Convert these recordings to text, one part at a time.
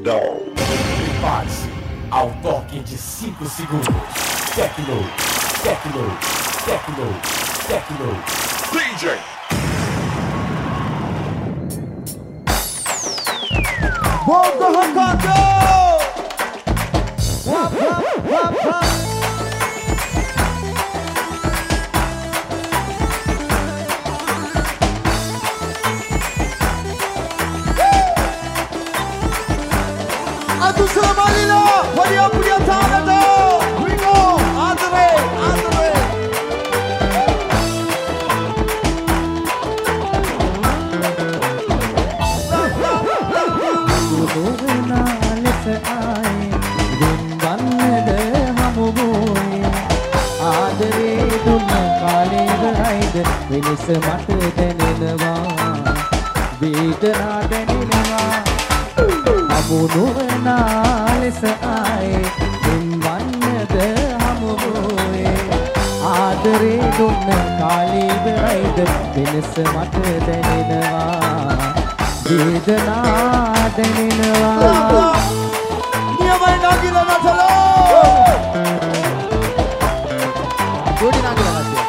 Dog. Prepare-se ao toque de 5 segundos. Tecno, tecno, tecno, tecno. DJ. Volta, Ricardo! Wap, wap, wap, wap. Atenção, Marina! Olha por aí, tá, Ringo! Andre! Venis mata දැනෙනවා වේදනා දැනෙනවා අමුණුවනා ලෙස ආයේ දෙන්වන්නද හමුවේ ආදරේ දුන්න කාලේ ඉවරයිද වෙනස මට දැනෙනවා වේදනා දැනෙනවා නියමයි නගිලා නැතලෝ ගොඩි නගිලා නැතේ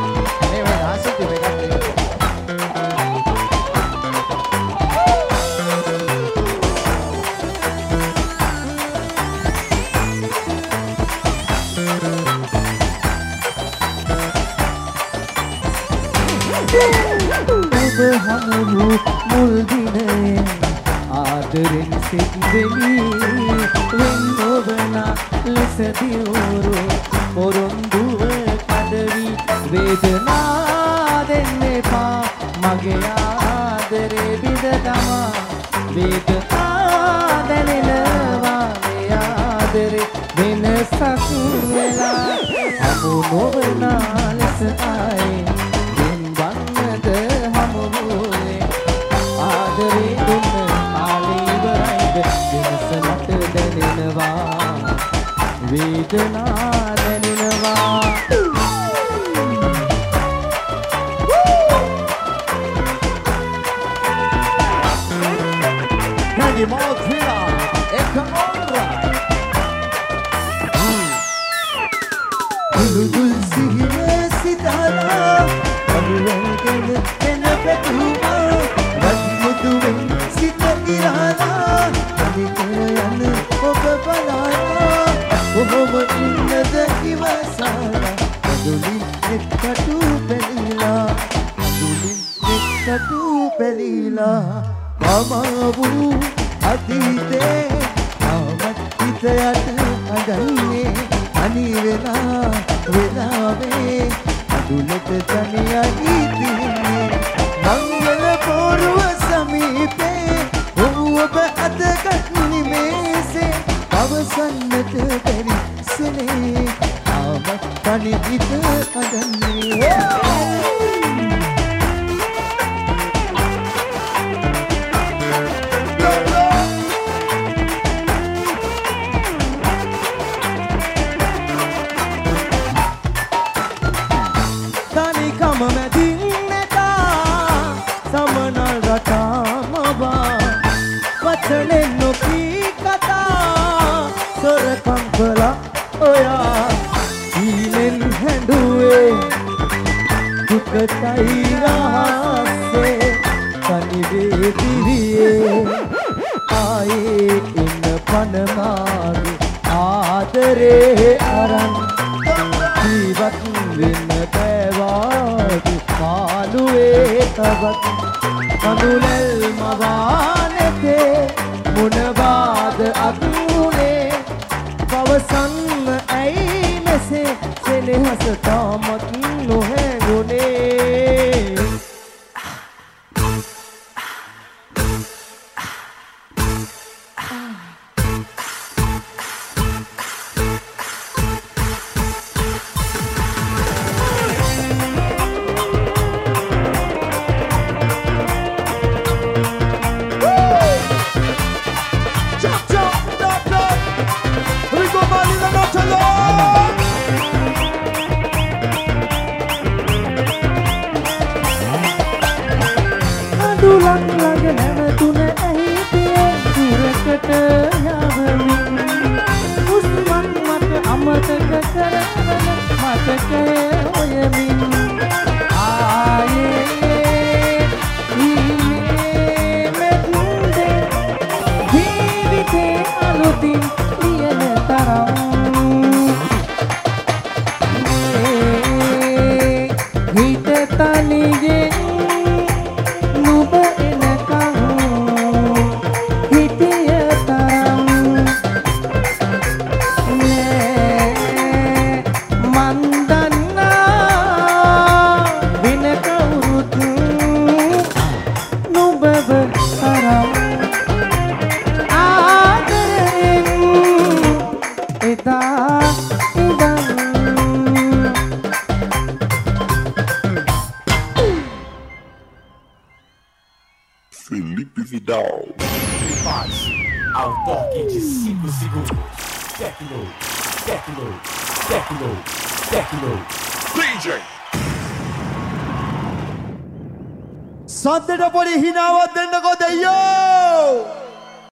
හමුණු මුල් දිනේ ආදරෙන් සිත් වෙලී වෙන් නොවන ලෙස දියුරු පොරොන්දුව කඩවි වේදනා දෙන්න එපා මගේ ආදරේ බිඳ තමා වේදනා දැනෙනවා මේ ආදරේ වෙනසක් වෙලා හමු නොවන ලෙස ආයේ වේදනා දැනෙනවා Nagi Maltrina Ekamora Dul sigile sitara Amulan kene kene petuma Radmuduwen sita irana Adikana oka palana ඔහොම ඉන්නද ඉවසලා අඳුලින් එක්කටු පැලිලා අඳුලින් එක්කටු පැලිලා මම වූ අතීතේ ආවත් හිතයට අදන්නේ අනිවෙලා වෙලාවේ අඳුලට තනියයි තින්නේ මංගල පොරුව සමීපේ ඔබ අතකට නිමේසේ අවසන්නට බැරි සුනේ ආව පණිවිඩ අදන්නේ තනිකම මැදින්නට සමනල් රටාමවා වචනෙන් නොකී කතා සොරකම් කළා ඔයා ඊලෙන් හැඬුවේ දුකටයි රහස්සේ තනිවේ දිවියේ ආයේ ඉන්න පනමාගේ ආදරේ අරන් ජීවත් වෙන්න බෑවාගේ මාළුවේ තවත් කඳුලෙල් මවානෙතේ මුණවාද අතුනේ පවසන්න ඇයි මෙසේ සෙනෙහස තාමත් නොහැඟුනේ දුලන් ළඟ නැවතුන ඇහිතිය දුරකට සිතින් ලියන තරම් හිත තනියෙන් නුඹ එනකම් හිතිය තරම් මන් දන්නා වෙන කවුරුත් නුඹව තරම් ආදරෙන් එදා ඉඳන් Felipe Vidal. Prepare-se ao toque de 5 segundos. Tecno, Tecno, Tecno, Tecno. DJ! සද්දට පොඩි හිනාවක් දෙන්නකෝ දෙයියෝ